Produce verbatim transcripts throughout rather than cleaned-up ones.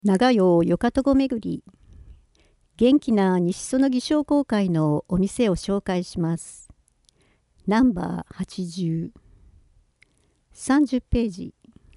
長よよかとご巡り、元気な西園木商工会のお店を紹介します。ナンバーはちじゅう、さんじゅっページ。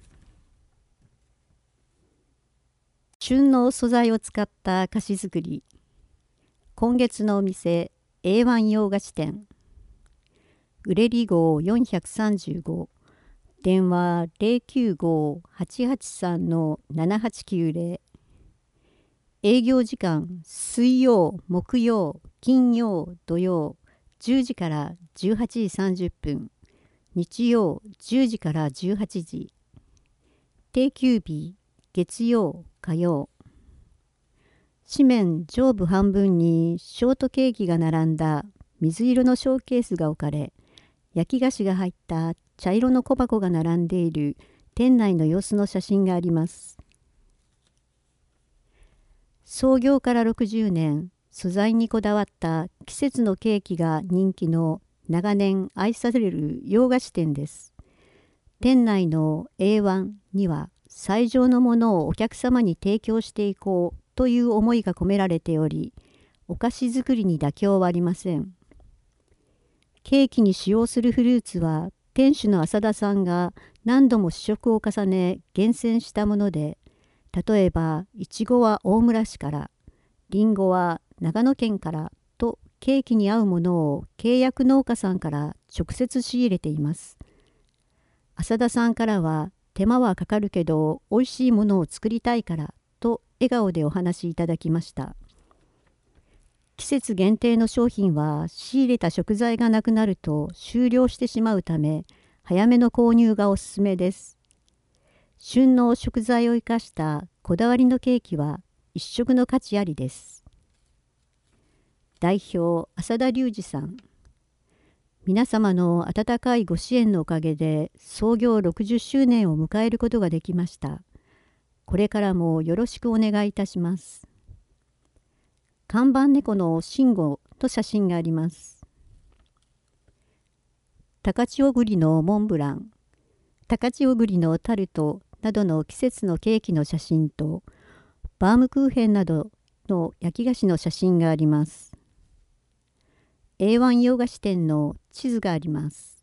旬の素材を使った菓子作り。今月のお店 エーワン 洋菓子店。売り号よんひゃくさんじゅうご、電話 ゼロきゅうご はちはちさん ななはちきゅうゼロ。営業時間水曜、木曜、金曜、土曜じゅうじからじゅうはちじさんじゅっぷん、日曜じゅうじからじゅうはちじ。定休日月曜、火曜。紙面上部半分にショートケーキが並んだ水色のショーケースが置かれ、焼き菓子が入った茶色の小箱が並んでいる店内の様子の写真があります。創業からろくじゅうねん、素材にこだわった季節のケーキが人気の長年愛される洋菓子店です。店内の エーワン には最上のものをお客様に提供していこうという思いが込められており、お菓子作りに妥協はありません。ケーキに使用するフルーツは店主の浅田さんが何度も試食を重ね厳選したもので、例えばいちごは大村市から、りんごは長野県からとケーキに合うものを契約農家さんから直接仕入れています。浅田さんからは手間はかかるけど美味しいものを作りたいからと笑顔でお話しいただきました。季節限定の商品は仕入れた食材がなくなると終了してしまうため、早めの購入がおすすめです。旬の食材を生かしたこだわりのケーキは一食の価値ありです。代表浅田隆二さん。皆様の温かいご支援のおかげで創業ろくじゅっしゅうねんを迎えることができました。これからもよろしくお願いいたします。看板猫の慎吾と写真があります。高千穂栗のモンブラン、高千穂栗のタルトなどの季節のケーキの写真と、バームクーヘンなどの焼き菓子の写真があります。エーワン 洋菓子店の地図があります。